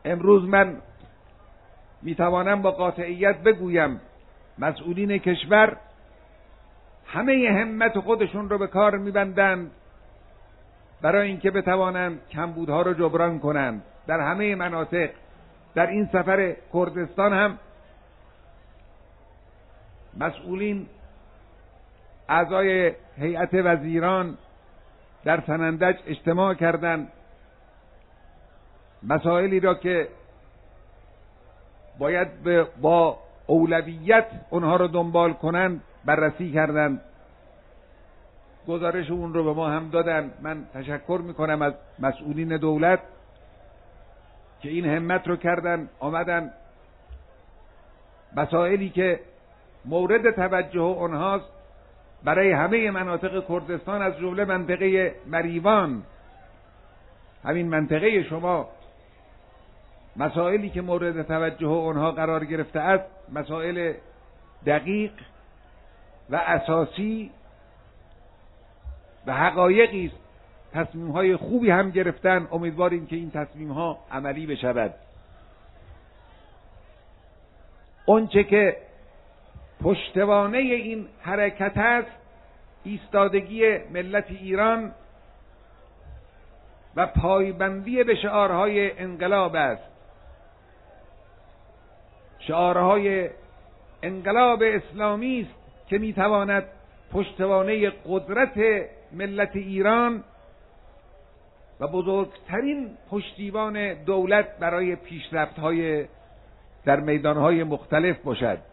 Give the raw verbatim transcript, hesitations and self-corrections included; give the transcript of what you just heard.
امروز من میتوانم با قاطعیت بگویم مسئولین کشور همه همت خودشون رو به کار میبندند برای اینکه بتوانند کمبودها رو جبران کنند در همه مناطق. در این سفر کردستان هم مسئولین اعضای هیئت وزیران در سنندج اجتماع کردند، مسائلی را که باید با اولویت اونها رو دنبال کنند بررسی کردند، گزارش اون رو به ما هم دادن. من تشکر میکنم از مسئولین دولت که این همت رو کردن، آمدن مسائلی که مورد توجه اونهاست برای همه مناطق کردستان از جمله منطقه مریوان، همین منطقه شما، مسائلی که مورد توجه اونها قرار گرفته است مسائل دقیق و اساسی و حقایقی است. تصمیم‌های خوبی هم گرفتن، امیدواریم که این تصمیم‌ها عملی بشود. اونچه که پشتوانه این حرکت است ایستادگی ملت ایران و پایبندی به شعارهای انقلاب است. شعارهای انقلاب اسلامی است که میتواند پشتوانه قدرت ملت ایران و بزرگترین پشتیبان دولت برای پیشرفت‌های در میدان‌های مختلف باشد.